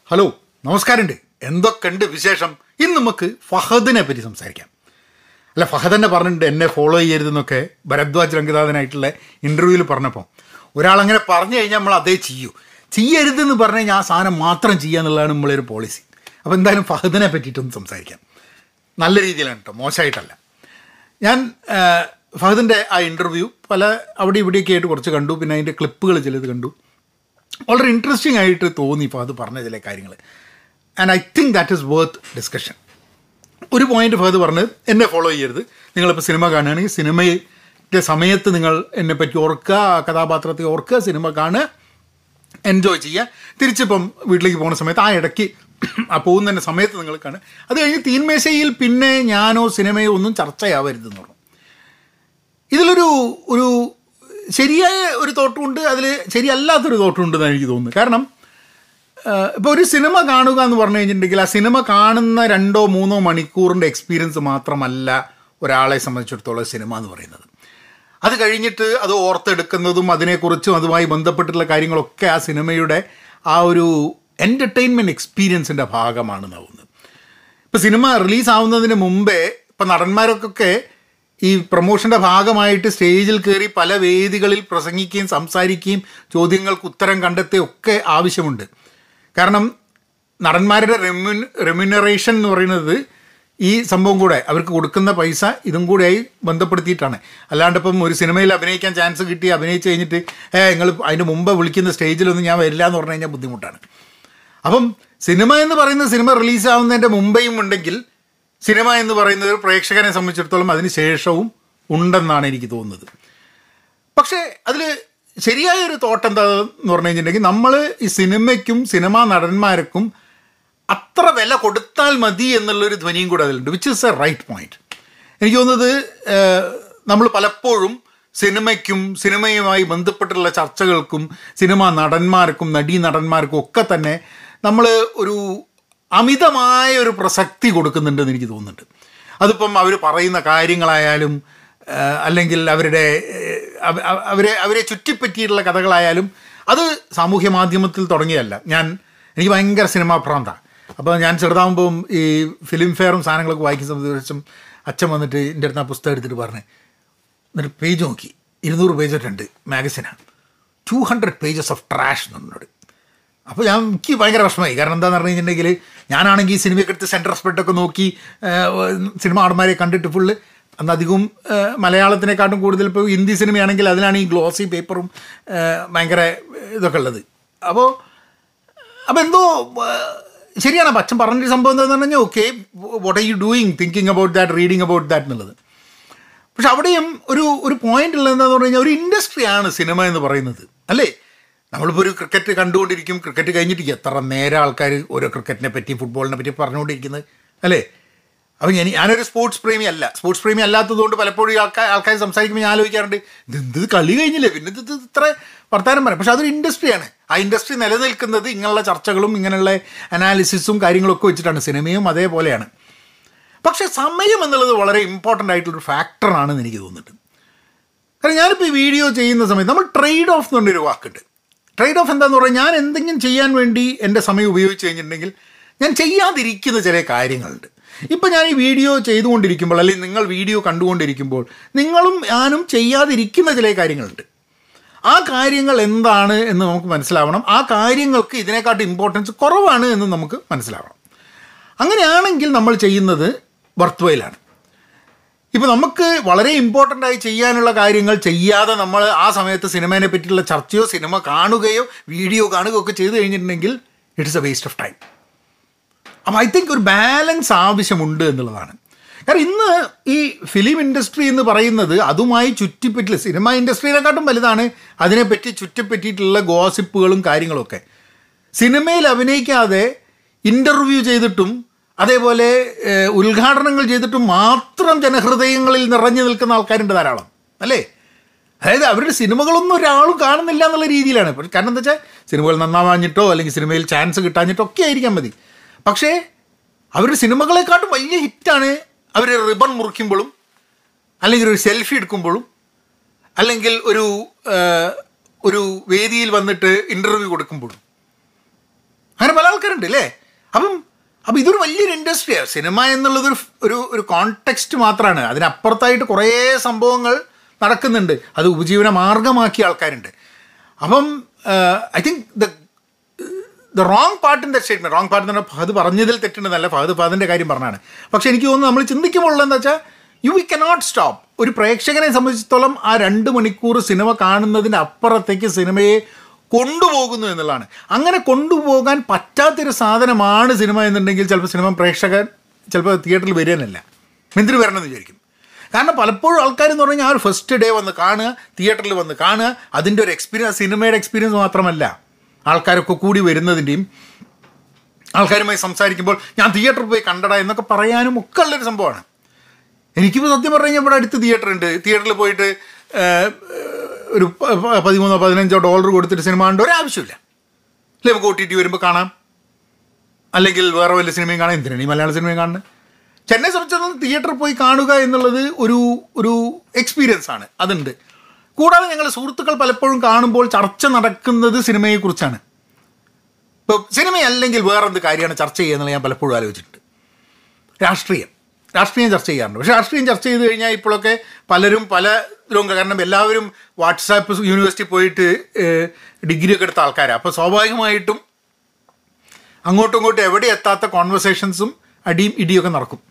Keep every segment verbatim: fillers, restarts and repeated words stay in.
Hello, നമസ്കാരമുണ്ട്. എന്തൊക്കെയുണ്ട് വിശേഷം? ഇന്ന് നമുക്ക് ഫഹദിനെ പറ്റി സംസാരിക്കാം. അല്ല, ഫഹദ് തന്നെ പറഞ്ഞിട്ടുണ്ട് എന്നെ ഫോളോ ചെയ്യരുതെന്നൊക്കെ ഭരദ്വാജ് രംഗനാഥനായിട്ടുള്ള ഇൻ്റർവ്യൂവിൽ പറഞ്ഞപ്പോൾ ഒരാളങ്ങനെ പറഞ്ഞു കഴിഞ്ഞാൽ നമ്മൾ അതേ ചെയ്യൂ. ചെയ്യരുതെന്ന് പറഞ്ഞു കഴിഞ്ഞാൽ ആ സാധനം മാത്രം ചെയ്യുക എന്നുള്ളതാണ് നമ്മളൊരു പോളിസി. അപ്പോൾ എന്തായാലും ഫഹദിനെ പറ്റിയിട്ടൊന്ന് സംസാരിക്കാം. നല്ല രീതിയിലാണ് കേട്ടോ, മോശമായിട്ടല്ല. ഞാൻ ഫഹദിൻ്റെ ആ ഇൻ്റർവ്യൂ പല അവിടെ ഇവിടെയൊക്കെ ആയിട്ട് കുറച്ച് കണ്ടു. പിന്നെ അതിൻ്റെ ക്ലിപ്പുകൾ ചിലത് കണ്ടു. വളരെ ഇൻട്രസ്റ്റിംഗ് ആയിട്ട് തോന്നി ഫഹദ് പറഞ്ഞ ചില കാര്യങ്ങൾ. And I think that is worth discussion. ഒരു പോയിന്റ് ഫഹദ് പറഞ്ഞത്, എന്നെ ഫോളോ ചെയ്യരുത്, നിങ്ങളിപ്പോൾ സിനിമ കാണുകയാണെങ്കിൽ സിനിമയുടെ സമയത്ത് നിങ്ങൾ എന്നെപ്പറ്റി ഓർക്കുക, കഥാപാത്രത്തെ ഓർക്കുക, സിനിമ കാണുക, എൻജോയ് ചെയ്യുക. തിരിച്ചിപ്പം വീട്ടിലേക്ക് പോകുന്ന സമയത്ത് ആ ഇടയ്ക്ക് ആ പോകുന്നതിൻ്റെ സമയത്ത് നിങ്ങൾ കാണുക. അത് കഴിഞ്ഞ് തീന്മേശയിൽ പിന്നെ ഞാനോ സിനിമയോ ഒന്നും ചർച്ചയാവരുതെന്ന് പറഞ്ഞു. ഇതിലൊരു ഒരു ശരിയായ ഒരു തോട്ടുമുണ്ട്, അതിൽ ശരിയല്ലാത്തൊരു തോട്ടുമുണ്ടെന്നാണ് എനിക്ക് തോന്നുന്നത്. കാരണം ഇപ്പോൾ ഒരു സിനിമ കാണുക എന്ന് പറഞ്ഞു കഴിഞ്ഞിട്ടുണ്ടെങ്കിൽ ആ സിനിമ കാണുന്ന രണ്ടോ മൂന്നോ മണിക്കൂറിൻ്റെ എക്സ്പീരിയൻസ് മാത്രമല്ല ഒരാളെ സംബന്ധിച്ചിടത്തോളം സിനിമ എന്ന് പറയുന്നത്. അത് കഴിഞ്ഞിട്ട് അത് ഓർത്തെടുക്കുന്നതും അതിനെക്കുറിച്ചും അതുമായി ബന്ധപ്പെട്ടിട്ടുള്ള കാര്യങ്ങളൊക്കെ ആ സിനിമയുടെ ആ ഒരു എൻ്റർടൈൻമെൻറ്റ് എക്സ്പീരിയൻസിൻ്റെ ഭാഗമാണെന്ന് തോന്നുന്നത്. ഇപ്പോൾ സിനിമ റിലീസാവുന്നതിന് മുമ്പേ ഇപ്പോൾ നടന്മാർക്കൊക്കെ ഈ പ്രൊമോഷൻ്റെ ഭാഗമായിട്ട് സ്റ്റേജിൽ കയറി പല വേദികളിൽ പ്രസംഗിക്കുകയും സംസാരിക്കുകയും ചോദ്യങ്ങൾക്ക് ഉത്തരം കണ്ടെത്തുകയൊക്കെ ആവശ്യമുണ്ട്. കാരണം നടന്മാരുടെ റെമ്യു റെമ്യൂണറേഷൻ എന്ന് പറയുന്നത് ഈ സംഭവം കൂടെ അവർക്ക് കൊടുക്കുന്ന പൈസ ഇതും കൂടെയായി ബന്ധപ്പെടുത്തിയിട്ടാണ്. അല്ലാണ്ട് ഇപ്പം ഒരു സിനിമയിൽ അഭിനയിക്കാൻ ചാൻസ് കിട്ടി അഭിനയിച്ച് കഴിഞ്ഞിട്ട് ഏ നിങ്ങൾ അതിന് മുമ്പ് വിളിക്കുന്ന സ്റ്റേജിലൊന്നും ഞാൻ വരില്ല എന്ന് പറഞ്ഞു കഴിഞ്ഞാൽ ബുദ്ധിമുട്ടാണ്. അപ്പം സിനിമ എന്ന് പറയുന്ന സിനിമ റിലീസാവുന്നതിൻ്റെ മുമ്പേയും ഉണ്ടെങ്കിൽ സിനിമ എന്ന് പറയുന്നത് പ്രേക്ഷകനെ സംബന്ധിച്ചിടത്തോളം അതിന് ശേഷവും ഉണ്ടെന്നാണ് എനിക്ക് തോന്നുന്നത്. പക്ഷേ അതിൽ ശരിയായൊരു തോട്ട് എന്താണെന്ന് പറഞ്ഞു കഴിഞ്ഞിട്ടുണ്ടെങ്കിൽ നമ്മൾ ഈ സിനിമയ്ക്കും സിനിമാ നടന്മാർക്കും അത്ര വില കൊടുത്താൽ മതി എന്നുള്ളൊരു ധ്വനിയും കൂടെ അതിലുണ്ട്, which is a right point. എനിക്ക് തോന്നുന്നത് നമ്മൾ പലപ്പോഴും സിനിമയ്ക്കും സിനിമയുമായി ബന്ധപ്പെട്ടുള്ള ചർച്ചകൾക്കും സിനിമാ നടന്മാർക്കും നടീ നടന്മാർക്കും ഒക്കെ തന്നെ നമ്മൾ ഒരു അമിതമായ ഒരു പ്രസക്തി കൊടുക്കുന്നുണ്ടെന്ന് എനിക്ക് തോന്നുന്നുണ്ട്. അതിപ്പം അവർ പറയുന്ന കാര്യങ്ങളായാലും അല്ലെങ്കിൽ അവരുടെ അവരെ അവരെ ചുറ്റിപ്പറ്റിയിട്ടുള്ള കഥകളായാലും അത് സാമൂഹ്യ മാധ്യമത്തിൽ തുടങ്ങിയതല്ല. ഞാൻ എനിക്ക് ഭയങ്കര സിനിമാ ഭ്രാന്താണ്. അപ്പോൾ ഞാൻ ചെറുതാകുമ്പം ഈ ഫിലിം ഫെയറും സാധനങ്ങളൊക്കെ വായിക്കുന്ന സമയത്തും അച്ഛൻ വന്നിട്ട് എൻ്റെ അടുത്ത് ആ പുസ്തകം എടുത്തിട്ട് പറഞ്ഞ് എന്നിട്ട് പേജ് നോക്കി, ഇരുന്നൂറ് പേജൊട്ടുണ്ട് മാഗസിനാണ്, two hundred pages of trash എന്നോട്. അപ്പോൾ ഞാൻ എനിക്ക് ഭയങ്കര വിഷമമായി. കാരണം എന്താണെന്ന് പറഞ്ഞു കഴിഞ്ഞിട്ടുണ്ടെങ്കിൽ ഞാനാണെങ്കിൽ ഈ സിനിമയൊക്കെ എടുത്ത് സെൻറ്റർ സ്പെട്ടൊക്കെ നോക്കി സിനിമ ആടന്മാരെ കണ്ടിട്ട് ഫുള്ള് അന്ന് അധികവും മലയാളത്തിനെക്കാട്ടും കൂടുതൽ ഇപ്പോൾ ഹിന്ദി സിനിമയാണെങ്കിൽ അതിലാണ് ഈ ഗ്ലോസി പേപ്പറും ഭയങ്കര ഇതൊക്കെ ഉള്ളത്. അപ്പോൾ അപ്പോൾ എന്തോ ശരിയാണ് അപ്പം അച്ഛൻ പറഞ്ഞൊരു സംഭവം എന്താണെന്ന് പറഞ്ഞു കഴിഞ്ഞാൽ okay, what are you doing thinking about that, reading about that എന്നുള്ളത്. പക്ഷെ അവിടെയും ഒരു ഒരു പോയിൻ്റ് ഉള്ളത് എന്താണെന്ന് പറഞ്ഞു കഴിഞ്ഞാൽ ഒരു ഇൻഡസ്ട്രിയാണ് സിനിമ എന്ന് പറയുന്നത്, അല്ലേ? നമ്മളിപ്പോൾ ഒരു ക്രിക്കറ്റ് കണ്ടുകൊണ്ടിരിക്കും, ക്രിക്കറ്റ് കഴിഞ്ഞിട്ട് എത്ര നേരം ആൾക്കാർ ഓരോ ക്രിക്കറ്റിനെ പറ്റി ഫുട്ബോളിനെ പറ്റി പറഞ്ഞുകൊണ്ടിരിക്കുന്നത്, അല്ലേ? അപ്പോൾ ഞാൻ ഞാനൊരു സ്പോർട്സ് പ്രേമി അല്ല. സ്പോർട്സ് പ്രേമി അല്ലാത്തതുകൊണ്ട് പലപ്പോഴും ആൾക്കാർ ആൾക്കാർ സംസാരിക്കുമ്പോൾ ഞാൻ ആലോചിക്കാറുണ്ട്, ഇത് കളി കഴിഞ്ഞില്ലേ, പിന്നെ ഇത് ഇത്ര വർത്താനം പറയാം. പക്ഷെ അതൊരു ഇൻഡസ്ട്രിയാണ്. ആ ഇൻഡസ്ട്രി നിലനിൽക്കുന്നത് ഇങ്ങനെയുള്ള ചർച്ചകളും ഇങ്ങനെയുള്ള അനാലിസിസും കാര്യങ്ങളൊക്കെ വെച്ചിട്ടാണ്. സിനിമയും അതേപോലെയാണ്. പക്ഷേ സമയം എന്നുള്ളത് വളരെ ഇമ്പോർട്ടൻ്റ് ആയിട്ടുള്ളൊരു ഫാക്ടറാണെന്ന് എനിക്ക് തോന്നുന്നുണ്ട്. കാരണം ഞാനിപ്പോൾ ഈ വീഡിയോ ചെയ്യുന്ന സമയത്ത് നമ്മൾ ട്രേഡ് ഓഫ് എന്നുള്ളൊരു വാക്കുണ്ട്. ട്രേഡ് ഓഫ് എന്താണെന്ന് പറഞ്ഞാൽ ഞാൻ എന്തെങ്കിലും ചെയ്യാൻ വേണ്ടി എൻ്റെ സമയം ഉപയോഗിച്ച് കഴിഞ്ഞിട്ടുണ്ടെങ്കിൽ ഞാൻ ചെയ്യാതിരിക്കുന്ന ചില കാര്യങ്ങളുണ്ട്. ഇപ്പം ഞാൻ ഈ വീഡിയോ ചെയ്തുകൊണ്ടിരിക്കുമ്പോൾ അല്ലെങ്കിൽ നിങ്ങൾ വീഡിയോ കണ്ടുകൊണ്ടിരിക്കുമ്പോൾ നിങ്ങളും ഞാനും ചെയ്യാതിരിക്കുന്ന ചില കാര്യങ്ങളുണ്ട്. ആ കാര്യങ്ങൾ എന്താണ് എന്ന് നമുക്ക് മനസ്സിലാവണം. ആ കാര്യങ്ങൾക്ക് ഇതിനെക്കാട്ടും ഇമ്പോർട്ടൻസ് കുറവാണ് എന്ന് നമുക്ക് മനസ്സിലാവണം. അങ്ങനെയാണെങ്കിൽ നമ്മൾ ചെയ്യുന്നത് വർത്ത് വൈലാണ്. ഇപ്പോൾ നമുക്ക് വളരെ ഇമ്പോർട്ടൻ്റ് ആയി ചെയ്യാനുള്ള കാര്യങ്ങൾ ചെയ്യാതെ നമ്മൾ ആ സമയത്ത് സിനിമയെ പറ്റിയുള്ള ചർച്ചയോ സിനിമ കാണുകയോ വീഡിയോ കാണുകയോ ഒക്കെ ചെയ്തു കഴിഞ്ഞിട്ടുണ്ടെങ്കിൽ it's a waste of time. അപ്പോൾ ഐ തിങ്ക് ഒരു ബാലൻസ് ആവശ്യമുണ്ട് എന്നുള്ളതാണ്. കാരണം ഇന്ന് ഈ ഫിലിം ഇൻഡസ്ട്രി എന്ന് പറയുന്നത് അതുമായി ചുറ്റിപ്പറ്റില്ല, സിനിമ ഇൻഡസ്ട്രീനെക്കാട്ടും വലുതാണ് അതിനെപ്പറ്റി ചുറ്റിപ്പറ്റിയിട്ടുള്ള ഗോസിപ്പുകളും കാര്യങ്ങളൊക്കെ. സിനിമയിൽ അഭിനയിക്കാതെ ഇൻ്റർവ്യൂ ചെയ്തിട്ടും അതേപോലെ ഉദ്ഘാടനങ്ങൾ ചെയ്തിട്ടും മാത്രം ജനഹൃദയങ്ങളിൽ നിറഞ്ഞു നിൽക്കുന്ന ആൾക്കാരുണ്ട് ധാരാളം, അല്ലേ? അതായത് അവരുടെ സിനിമകളൊന്നും ഒരാളും കാണുന്നില്ല എന്നുള്ള രീതിയിലാണ്. കാരണം എന്താ വെച്ചാൽ സിനിമകൾ നന്നാവാഞ്ഞിട്ടോ അല്ലെങ്കിൽ സിനിമയിൽ ചാൻസ് കിട്ടാഞ്ഞിട്ടോ ഒക്കെ ആയിരിക്കാൻ മതി. പക്ഷേ അവരുടെ സിനിമകളെക്കാട്ടും വലിയ ഹിറ്റാണ് അവർ റിബൺ മുറിക്കുമ്പോഴും അല്ലെങ്കിൽ ഒരു സെൽഫി എടുക്കുമ്പോഴും അല്ലെങ്കിൽ ഒരു ഒരു വേദിയിൽ വന്നിട്ട് ഇൻ്റർവ്യൂ കൊടുക്കുമ്പോഴും. അങ്ങനെ പല ആൾക്കാരുണ്ട് അല്ലേ. അപ്പം അപ്പം ഇതൊരു വലിയൊരു ഇൻഡസ്ട്രിയാണ്. സിനിമ എന്നുള്ളതൊരു ഒരു ഒരു കോണ്ടെക്സ്റ്റ് മാത്രമാണ്. അതിനപ്പുറത്തായിട്ട് കുറേ സംഭവങ്ങൾ നടക്കുന്നുണ്ട്. അത് ഉപജീവന മാർഗമാക്കിയ ആൾക്കാരുണ്ട്. അപ്പം I think the the wrong part in the statement, wrong part എന്ന് പറഞ്ഞാൽ ഫഹദ് പറഞ്ഞതിൽ തെറ്റുണ്ടെന്നല്ല, ഫഹദ് ഫഹദിൻ്റെ കാര്യം പറഞ്ഞാണ്. പക്ഷേ എനിക്ക് തോന്നുന്നു നമ്മൾ ചിന്തിക്കുമ്പോൾ എന്താ വെച്ചാൽ യു വി കനോട്ട് സ്റ്റോപ്പ്. ഒരു പ്രേക്ഷകനെ സംബന്ധിച്ചിടത്തോളം ആ രണ്ട് മണിക്കൂർ സിനിമ കാണുന്നതിൻ്റെ അപ്പുറത്തേക്ക് സിനിമയെ കൊണ്ടുപോകുന്നു എന്നുള്ളതാണ്. അങ്ങനെ കൊണ്ടുപോകാൻ പറ്റാത്തൊരു സാധനമാണ് സിനിമ എന്നുണ്ടെങ്കിൽ ചിലപ്പോൾ സിനിമ പ്രേക്ഷകൻ ചിലപ്പോൾ തിയേറ്ററിൽ വരികയെന്നല്ല, എന്തിനു വരണമെന്ന് വിചാരിക്കും. കാരണം പലപ്പോഴും ആൾക്കാരെന്ന് പറഞ്ഞു കഴിഞ്ഞാൽ ആ ഒരു ഫസ്റ്റ് ഡേ വന്ന് കാണുക, തിയേറ്ററിൽ വന്ന് കാണുക, അതിൻ്റെ ഒരു എക്സ്പീരിയൻസ്, സിനിമയുടെ എക്സ്പീരിയൻസ് മാത്രമല്ല, ആൾക്കാരൊക്കെ കൂടി വരുന്നതിൻ്റെയും ആൾക്കാരുമായി സംസാരിക്കുമ്പോൾ ഞാൻ തിയേറ്ററിൽ പോയി കണ്ടടാ എന്നൊക്കെ പറയാനും ഒക്കെ ഉള്ളൊരു സംഭവമാണ്. എനിക്കിപ്പോൾ സത്യം പറഞ്ഞു കഴിഞ്ഞാൽ ഇവിടെ അടുത്ത് തിയേറ്റർ ഉണ്ട്. തിയേറ്ററിൽ പോയിട്ട് ഒരു പതിമൂന്നോ പതിനഞ്ചോ ഡോളർ കൊടുത്തിട്ട് സിനിമ കണ്ട ഒരാവശ്യമില്ല. അല്ലെ, നമുക്ക് ഒ ടി ടി വരുമ്പോൾ കാണാം, അല്ലെങ്കിൽ വേറെ വല്ല സിനിമയും കാണാം. എന്തിനാണ് ഈ മലയാള സിനിമയും കാണുന്നത്? ചെന്നൈ സംബന്ധിച്ചിടത്തോളം തിയേറ്ററിൽ പോയി കാണുക എന്നുള്ളത് ഒരു ഒരു എക്സ്പീരിയൻസ് ആണ്, അതുണ്ട്. കൂടാതെ ഞങ്ങൾ സുഹൃത്തുക്കൾ പലപ്പോഴും കാണുമ്പോൾ ചർച്ച നടക്കുന്നത് സിനിമയെക്കുറിച്ചാണ്. ഇപ്പോൾ സിനിമയല്ലെങ്കിൽ വേറെന്ത് കാര്യമാണ് ചർച്ച ചെയ്യുക എന്നുള്ളത് ഞാൻ പലപ്പോഴും ആലോചിച്ചിട്ടുണ്ട്. രാഷ്ട്രീയം രാഷ്ട്രീയം ചർച്ച ചെയ്യാറുണ്ട്. പക്ഷേ രാഷ്ട്രീയം ചർച്ച ചെയ്ത് കഴിഞ്ഞാൽ ഇപ്പോഴൊക്കെ പലരും പല ലോക, കാരണം എല്ലാവരും വാട്സാപ്പ് യൂണിവേഴ്സിറ്റി പോയിട്ട് ഡിഗ്രി ഒക്കെ എടുത്ത ആൾക്കാരാണ്. അപ്പോൾ സ്വാഭാവികമായിട്ടും അങ്ങോട്ടും ഇങ്ങോട്ടും എവിടെ എത്താത്ത കോൺവെർസേഷൻസും അടിയും ഇടിയൊക്കെ നടക്കും.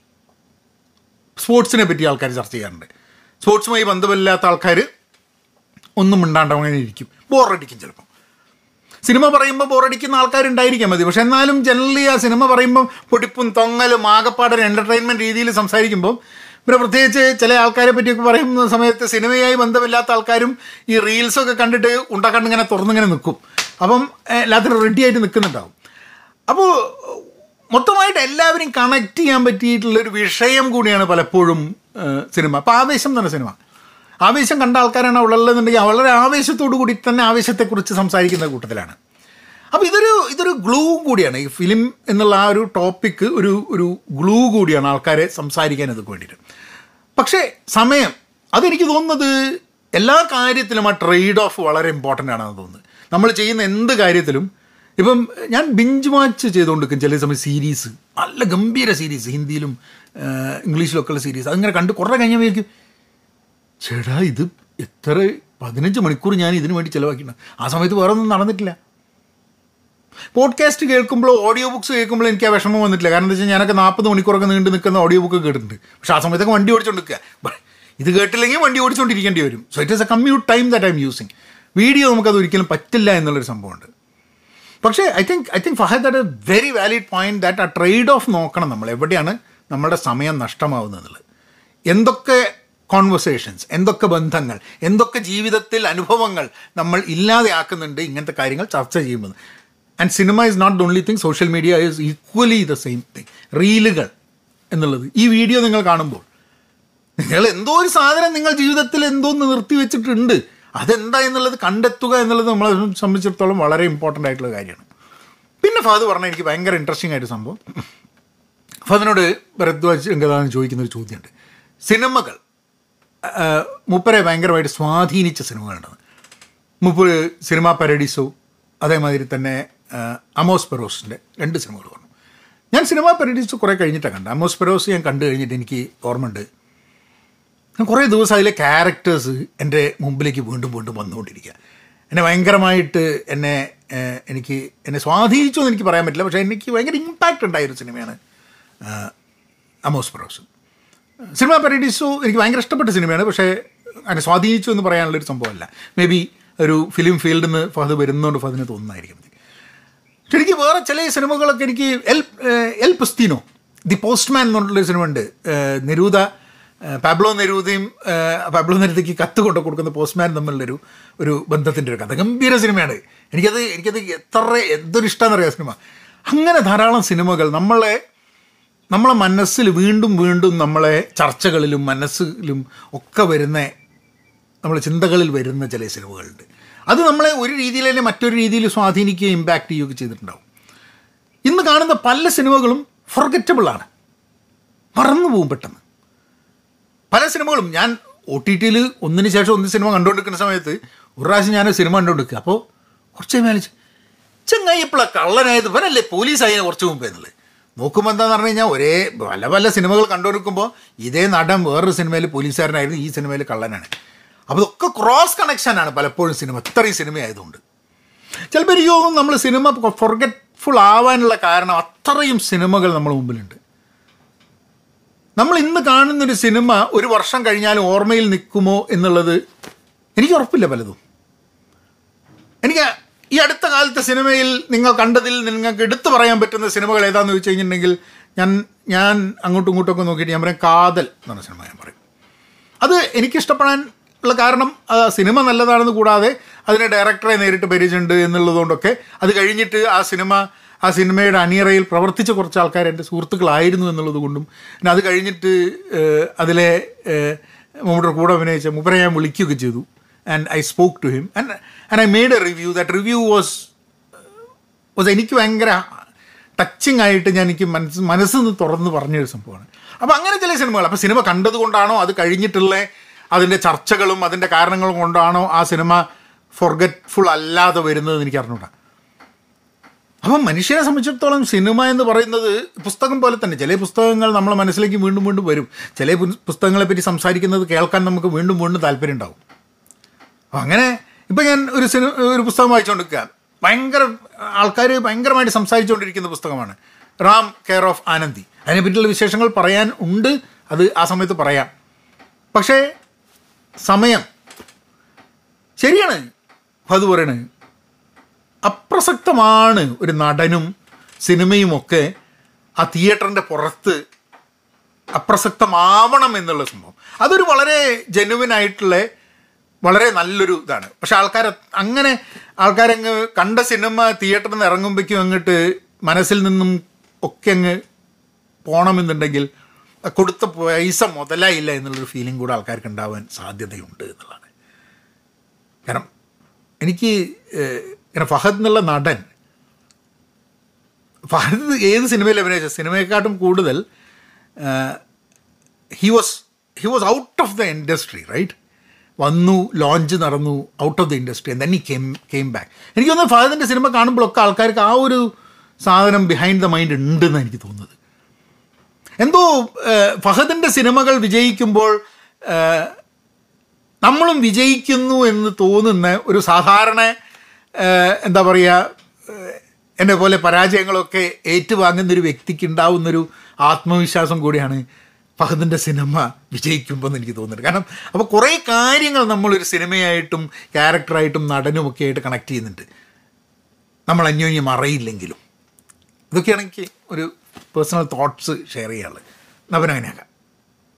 സ്പോർട്സിനെ പറ്റി ആൾക്കാർ ചർച്ച ചെയ്യാറുണ്ട്. സ്പോർട്സുമായി ബന്ധമില്ലാത്ത ആൾക്കാർ ഒന്നും മിണ്ടാണ്ട് അങ്ങനെ ഇരിക്കും, ബോറടിക്കും. ചിലപ്പോൾ സിനിമ പറയുമ്പോൾ ബോറടിക്കുന്ന ആൾക്കാരുണ്ടായിരിക്കാം മതി. പക്ഷെ എന്നാലും ജനറലി ആ സിനിമ പറയുമ്പം പൊടിപ്പും തൊങ്ങലും ആകപ്പാടൊരു എൻ്റർടൈൻമെൻറ്റ് രീതിയിൽ സംസാരിക്കുമ്പോൾ, പിന്നെ പ്രത്യേകിച്ച് ചില ആൾക്കാരെ പറ്റിയൊക്കെ പറയുന്ന സമയത്ത് സിനിമയായി ബന്ധമില്ലാത്ത ആൾക്കാരും ഈ റീൽസൊക്കെ കണ്ടിട്ട് ഉണ്ടാക്കാണ്ട് ഇങ്ങനെ തുറന്നിങ്ങനെ നിൽക്കും. അപ്പം എല്ലാത്തിനും റെഡി ആയിട്ട് നിൽക്കുന്നുണ്ടാവും. അപ്പോൾ മൊത്തമായിട്ട് എല്ലാവരും കണക്ട് ചെയ്യാൻ പറ്റിയിട്ടുള്ളൊരു വിഷയം കൂടിയാണ് പലപ്പോഴും സിനിമ. അപ്പോൾ ആവേശം തന്നെ സിനിമ, ആവേശം കണ്ട ആൾക്കാരാണ് അവിടെ ഉള്ളതെന്നുണ്ടെങ്കിൽ വളരെ ആവേശത്തോടു കൂടി തന്നെ ആവേശത്തെക്കുറിച്ച് സംസാരിക്കുന്ന കൂട്ടത്തിലാണ്. അപ്പോൾ ഇതൊരു ഇതൊരു ഗ്ലൂ കൂടിയാണ്. ഈ ഫിലിം എന്നുള്ള ആ ഒരു ടോപ്പിക്ക് ഒരു ഒരു ഗ്ലൂ കൂടിയാണ് ആൾക്കാരെ സംസാരിക്കാൻ ഇതൊക്കെ വേണ്ടിയിട്ട്. പക്ഷേ സമയം, അതെനിക്ക് തോന്നുന്നത് എല്ലാ കാര്യത്തിലും ആ ട്രേഡ് ഓഫ് വളരെ ഇമ്പോർട്ടൻ്റ് ആണെന്ന് തോന്നുന്നത്. നമ്മൾ ചെയ്യുന്ന എന്ത് കാര്യത്തിലും, ഇപ്പം ഞാൻ ബിഞ്ച് വാച്ച് ചെയ്തുകൊണ്ടിരിക്കും ചില സമയം സീരീസ്, നല്ല ഗംഭീര സീരീസ്, ഹിന്ദിയിലും ഇംഗ്ലീഷിലൊക്കെ ഉള്ള സീരീസ്, അതിങ്ങനെ കണ്ട് കുറേ കഴിഞ്ഞാൽ വിചാരിക്കും, ചേട്ടാ ഇത് എത്ര പതിനഞ്ച് മണിക്കൂർ ഞാൻ ഇതിനു വേണ്ടി ചിലവാക്കിയിട്ടുണ്ട്. ആ സമയത്ത് വേറെ ഒന്നും നടന്നിട്ടില്ല. പോഡ്കാസ്റ്റ് കേൾക്കുമ്പോഴോ ഓഡിയോ ബുക്സ് കേൾക്കുമ്പോഴോ എനിക്ക് ആ വിഷമം വന്നിട്ടില്ല. കാരണം എന്താ വെച്ചാൽ ഞാനൊക്കെ നാൽപ്പത് മണിക്കൂറൊക്കെ നീണ്ടു നിൽക്കുന്ന ഓഡിയോ ബുക്ക് കേട്ടിട്ടുണ്ട്. പക്ഷേ ആ സമയത്തൊക്കെ വണ്ടി ഓടിച്ചുകൊണ്ടിരിക്കുക. ഇത് കേട്ടില്ലെങ്കിൽ വണ്ടി ഓടിച്ചുകൊണ്ടിരിക്കേണ്ടി വരും. So it is a commute time that I'm using. Video നമുക്കത് ഒരിക്കലും പറ്റില്ല എന്നുള്ളൊരു സംഭവമുണ്ട്. പക്ഷേ I think I think Fahadh that a very valid point that ആ ട്രേഡ് ഓഫ് നോക്കണം നമ്മൾ, എവിടെയാണ് നമ്മുടെ സമയം നഷ്ടമാവുന്നത് എന്നുള്ളത്. എന്തൊക്കെ കോൺവെർസേഷൻസ്, എന്തൊക്കെ ബന്ധങ്ങൾ, എന്തൊക്കെ ജീവിതത്തിൽ അനുഭവങ്ങൾ നമ്മൾ ഇല്ലാതെയാക്കുന്നുണ്ട് ഇങ്ങനത്തെ കാര്യങ്ങൾ ചർച്ച ചെയ്യുമ്പോൾ. And cinema is not the only thing, social media is equally the same thing. റീലുകൾ എന്നുള്ളത്, ഈ വീഡിയോ നിങ്ങൾ കാണുമ്പോൾ നിങ്ങൾ എന്തോ ഒരു സാധനം നിങ്ങൾ ജീവിതത്തിൽ എന്തോന്ന് നിർത്തി വെച്ചിട്ടുണ്ട്, അതെന്താ എന്നുള്ളത് കണ്ടെത്തുക എന്നുള്ളത് നമ്മളെ സംബന്ധിച്ചിടത്തോളം വളരെ ഇമ്പോർട്ടൻ്റ് ആയിട്ടുള്ള കാര്യമാണ്. പിന്നെ ഫഹദ് പറഞ്ഞാൽ എനിക്ക് ഭയങ്കര ഇൻട്രസ്റ്റിംഗ് ആയിട്ട് സംഭവം, ഫഹദിനോട് ഭരദ്വാജ് രംഗനാഥൻ ചോദിക്കുന്നൊരു ചോദ്യമുണ്ട്. സിനിമകൾ മൂപ്പരെ ഭയങ്കരമായിട്ട് സ്വാധീനിച്ച സിനിമകളുണ്ടെന്ന്. മൂപ്പര് സിനിമ പാരഡീസോ അതേമാതിരി തന്നെ അമോസ് പെറോസിൻ്റെ രണ്ട് സിനിമകൾ പറഞ്ഞു. ഞാൻ സിനിമ പാരഡീസോ കുറേ കഴിഞ്ഞിട്ടാണ് കണ്ടത്. അമോസ് പെറോസ് ഞാൻ കണ്ടു കഴിഞ്ഞിട്ട് എനിക്ക് ഓർമ്മയുണ്ട്, ഞാൻ കുറേ ദിവസം അതിലെ ക്യാരക്ടേഴ്സ് എൻ്റെ മുമ്പിലേക്ക് വീണ്ടും വീണ്ടും വന്നുകൊണ്ടിരിക്കുക. എന്നെ ഭയങ്കരമായിട്ട് എന്നെ എനിക്ക് എന്നെ സ്വാധീനിച്ചു എന്ന് എനിക്ക് പറയാൻ പറ്റില്ല, പക്ഷേ എനിക്ക് ഭയങ്കര ഇമ്പാക്റ്റ് ഉണ്ടായൊരു സിനിമയാണ് അമോസ് പെറോസ്. സിനിമ പാരഡീസോ എനിക്ക് ഭയങ്കര ഇഷ്ടപ്പെട്ട സിനിമയാണ്, പക്ഷേ അതിനെ സ്വാധീനിച്ചു എന്ന് പറയാനുള്ളൊരു സംഭവമല്ല. മേ ബി ഒരു ഫിലിം ഫീൽഡിൽ നിന്ന് ഫഹദ് വരുന്നതുകൊണ്ട് ഫഹദിന് തോന്നുന്നതായിരിക്കും. പക്ഷെ എനിക്ക് വേറെ ചില സിനിമകളൊക്കെ എനിക്ക് Il Il Postino, the postman എന്നുള്ളൊരു സിനിമ ഉണ്ട്. നെരൂദ, പാബ്ലോ നെരൂദയും പാബ്ലോ നെരൂദയ്ക്ക് കത്ത് കൊണ്ട് കൊടുക്കുന്ന പോസ്റ്റ്മാൻ തമ്മിലുള്ളൊരു ഒരു ബന്ധത്തിൻ്റെ ഒരു കഥ, ഗംഭീര സിനിമയാണ്. എനിക്കത് എനിക്കത് എത്ര എന്തൊരു ഇഷ്ടമാണെന്നറിയാം സിനിമ. അങ്ങനെ ധാരാളം സിനിമകൾ നമ്മളെ നമ്മളെ മനസ്സിൽ വീണ്ടും വീണ്ടും നമ്മളെ ചർച്ചകളിലും മനസ്സിലും ഒക്കെ വരുന്ന, നമ്മളെ ചിന്തകളിൽ വരുന്ന ചില സിനിമകളുണ്ട്. അത് നമ്മളെ ഒരു രീതിയിൽ തന്നെ മറ്റൊരു രീതിയിൽ സ്വാധീനിക്കുകയും ഇമ്പാക്റ്റ് ചെയ്യുകയൊക്കെ ചെയ്തിട്ടുണ്ടാവും. ഇന്ന് കാണുന്ന പല സിനിമകളും ഫൊർഗറ്റബിളാണ്, മറന്നു പോകും പെട്ടെന്ന്. പല സിനിമകളും ഞാൻ ഒ ടി ടിയിൽ ഒന്നിന് ശേഷം ഒന്ന് സിനിമ കണ്ടുകൊണ്ടിരിക്കുന്ന സമയത്ത് ഒരു പ്രാവശ്യം ഞാൻ സിനിമ കണ്ടുകൊണ്ടിരിക്കുക. അപ്പോൾ കുറച്ച് മേലിച്ച് ചങ്ങായി ഇപ്പോഴാണ് കള്ളനായത്, ഇവനല്ലേ പോലീസായതിനെ കുറച്ച് മുമ്പേ എന്നുള്ളത്. നോക്കുമ്പോൾ എന്താണെന്ന് പറഞ്ഞു കഴിഞ്ഞാൽ ഒരേ പല പല സിനിമകൾ കണ്ടുകൊടുക്കുമ്പോൾ ഇതേ നടൻ വേറൊരു സിനിമയിൽ പോലീസുകാരനായിരുന്നു, ഈ സിനിമയിൽ കള്ളനാണ്. അപ്പോൾ ഇതൊക്കെ ക്രോസ് കണക്ഷനാണ് പലപ്പോഴും സിനിമ, ഇത്രയും സിനിമ ആയതുകൊണ്ട്. ചിലപ്പോൾ എനിക്ക് തോന്നുന്നു നമ്മൾ സിനിമ ഫൊർഗറ്റ്ഫുൾ ആവാനുള്ള കാരണം അത്രയും സിനിമകൾ നമ്മുടെ മുമ്പിലുണ്ട്. നമ്മൾ ഇന്ന് കാണുന്നൊരു സിനിമ ഒരു വർഷം കഴിഞ്ഞാലും ഓർമ്മയിൽ നിൽക്കുമോ എന്നുള്ളത് എനിക്ക് ഉറപ്പില്ല. പലതും എനിക്ക് ഈ അടുത്ത കാലത്തെ സിനിമയിൽ നിങ്ങൾ കണ്ടതിൽ നിങ്ങൾക്ക് എടുത്തു പറയാൻ പറ്റുന്ന സിനിമകൾ ഏതാണെന്ന് ചോദിച്ചു കഴിഞ്ഞിട്ടുണ്ടെങ്കിൽ ഞാൻ ഞാൻ അങ്ങോട്ടും ഇങ്ങോട്ടൊക്കെ നോക്കിയിട്ട് ഞാൻ പറയും കാതൽ എന്ന് പറഞ്ഞ സിനിമ ഞാൻ പറയും. അത് എനിക്കിഷ്ടപ്പെടാൻ ഉള്ള കാരണം സിനിമ നല്ലതാണെന്ന് കൂടാതെ അതിന് ഡയറക്ടറെ നേരിട്ട് പരിചയമുണ്ട് എന്നുള്ളതുകൊണ്ടൊക്കെ, അത് കഴിഞ്ഞിട്ട് ആ സിനിമ ആ സിനിമയുടെ അണിയറയിൽ പ്രവർത്തിച്ച കുറച്ച് ആൾക്കാർ എൻ്റെ സുഹൃത്തുക്കളായിരുന്നു എന്നുള്ളത് കൊണ്ടും, പിന്നെ അത് കഴിഞ്ഞിട്ട് അതിലെ നമ്മുടെ കൂടെ അഭിനയിച്ച മൂപ്പരെ ഞാൻ വിളിക്കുകയൊക്കെ ചെയ്തു. And I spoke to him and and I made a review. That review was was എനിക്ക് ഭയങ്കര ടച്ചിങ് ആയിട്ട് ഞാൻ എനിക്ക് മനസ്സ് മനസ്സിൽ നിന്ന് തുറന്ന് പറഞ്ഞൊരു സംഭവമാണ്. അപ്പോൾ അങ്ങനെ ചില സിനിമകൾ, അപ്പോൾ സിനിമ കണ്ടതുകൊണ്ടാണോ അത് കഴിഞ്ഞിട്ടുള്ള അതിൻ്റെ ചർച്ചകളും അതിൻ്റെ കാരണങ്ങളും കൊണ്ടാണോ ആ സിനിമ ഫൊർഗറ്റ്ഫുൾ അല്ലാതെ വരുന്നത് എനിക്ക് അറിഞ്ഞൂടാ. അപ്പം മനുഷ്യനെ സംബന്ധിച്ചിടത്തോളം സിനിമ എന്ന് പറയുന്നത് പുസ്തകം പോലെ തന്നെ. ചില പുസ്തകങ്ങൾ നമ്മളെ മനസ്സിലേക്ക് വീണ്ടും വീണ്ടും വരും. ചില പുസ്തകങ്ങളെപ്പറ്റി സംസാരിക്കുന്നത് കേൾക്കാൻ നമുക്ക് വീണ്ടും വീണ്ടും താല്പര്യം ഉണ്ടാവും. അങ്ങനെ ഇപ്പം ഞാൻ ഒരു സിനിമ ഒരു പുസ്തകം വായിച്ചുകൊണ്ടിരിക്കുക, ഭയങ്കര ആൾക്കാർ ഭയങ്കരമായിട്ട് സംസാരിച്ചുകൊണ്ടിരിക്കുന്ന പുസ്തകമാണ് റാം കെയർ ഓഫ് ആനന്ദി. അതിനെപ്പറ്റിയുള്ള വിശേഷങ്ങൾ പറയാൻ ഉണ്ട്, അത് ആ സമയത്ത് പറയാം. പക്ഷേ സമയം ശരിയാണ് അത് പറയണത്, അപ്രസക്തമാണ് ഒരു നടനും സിനിമയുമൊക്കെ ആ തിയേറ്ററിൻ്റെ പുറത്ത് അപ്രസക്തമാവണം എന്നുള്ള സംഭവം. അതൊരു വളരെ ജെനുവിനായിട്ടുള്ള വളരെ നല്ലൊരു ഇതാണ്. പക്ഷെ ആൾക്കാർ അങ്ങനെ ആൾക്കാരങ്ങ് കണ്ട സിനിമ തിയേറ്ററിൽ നിന്ന് ഇറങ്ങുമ്പോഴേക്കും അങ്ങോട്ട് മനസ്സിൽ നിന്നും ഒക്കെ അങ്ങ് പോകണമെന്നുണ്ടെങ്കിൽ കൊടുത്ത പൈസ മുതലായില്ല എന്നുള്ളൊരു ഫീലിംഗ് കൂടെ ആൾക്കാർക്ക് ഉണ്ടാവാൻ സാധ്യതയുണ്ട് എന്നുള്ളതാണ്. കാരണം എനിക്ക് ഇങ്ങനെ ഫഹദ് എന്നുള്ള നടൻ, ഫഹദ് ഏത് സിനിമയിൽ അഭിനയിച്ച സിനിമയെക്കാട്ടും കൂടുതൽ he was he was out of the industry, right? വന്നു, ലോഞ്ച് നടന്നു, out of the industry, and then he came came back. എനിക്ക് തോന്നുന്നു ഫഹദിൻ്റെ സിനിമ കാണുമ്പോഴൊക്കെ ആൾക്കാർക്ക് ആ ഒരു സാധനം ബിഹൈൻഡ് ദ മൈൻഡ് ഉണ്ടെന്നാണ് എനിക്ക് തോന്നുന്നത്. എന്തോ ഫഹദിൻ്റെ സിനിമകൾ വിജയിക്കുമ്പോൾ നമ്മളും വിജയിക്കുന്നു എന്ന് തോന്നുന്ന ഒരു സാധാരണ എന്താ പറയുക, എന്നെ പോലെ പരാജയങ്ങളൊക്കെ ഏറ്റുവാങ്ങുന്നൊരു വ്യക്തിക്ക് ഉണ്ടാവുന്നൊരു ആത്മവിശ്വാസം കൂടിയാണ് ഫഹദിൻ്റെ സിനിമ വിജയിക്കുമ്പോൾ എന്ന് എനിക്ക് തോന്നുന്നുണ്ട്. കാരണം അപ്പോൾ കുറേ കാര്യങ്ങൾ നമ്മളൊരു സിനിമയായിട്ടും ക്യാരക്ടറായിട്ടും നടനുമൊക്കെ ആയിട്ട് കണക്ട് ചെയ്യുന്നുണ്ട്, നമ്മൾ അന്യോന്യം അറിയില്ലെങ്കിലും. ഇതൊക്കെയാണെങ്കിൽ ഒരു പേഴ്സണൽ തോട്ട്സ് ഷെയർ ചെയ്യാനുള്ളത്. അവനങ്ങനെയാക്കാം.